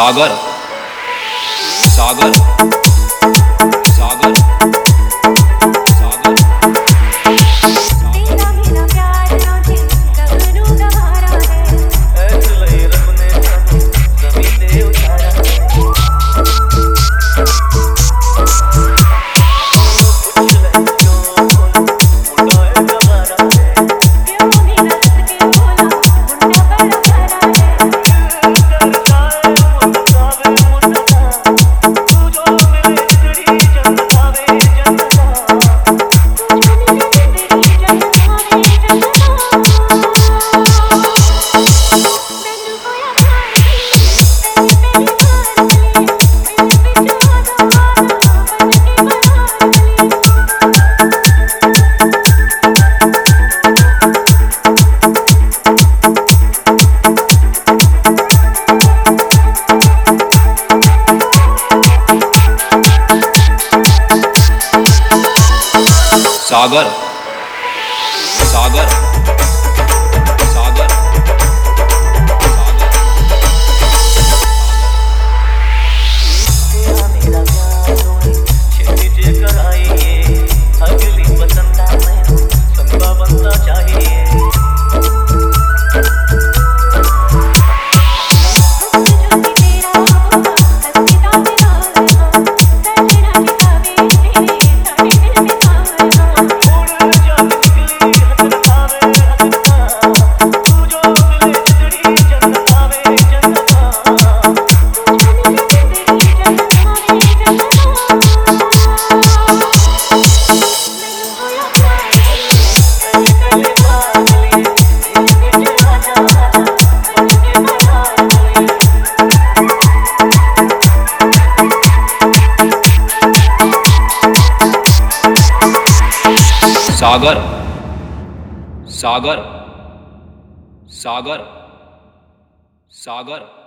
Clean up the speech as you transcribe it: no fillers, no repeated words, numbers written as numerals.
सागर सागर सागर सागर तेरा मेरा प्यार नाचे गगनू गवारा है ऐसे लई रब ने सानू जमीन ते उतारा है कुछ ले क्यों मुंडा है गवारा है क्यों मेरा रस के बोला मुंडा बड़ा भरा है करता है मुंडावे मुंडा तू जो मिले तेरी जन्नत आवे जन्नत तुझे मिले तेरी जन्नत आवे जन्नत मैनू होया प्यार तेरी तेरी बात चली मेरे विच आजा बन के बहार चली सागर सागर सागर तेरा मेरा प्यार होए छेड़ी जे कराइए अगली बसंता में संगा बनता चाहिए जो भी तेरा होगा हसीना तेरा होगा सजना किताबे तेरे सारे दिल में सावगा उड़ जा निकली हसरत आवे हसरत तू जो मिले तेरी जन्नत आवे जन्नत तुझे मिले तेरी जन्नत आवे जन्नत मैनू होया प्यार कले कले पागली दिल विच आजा बन के बहार चली सागर सागर सागर सागर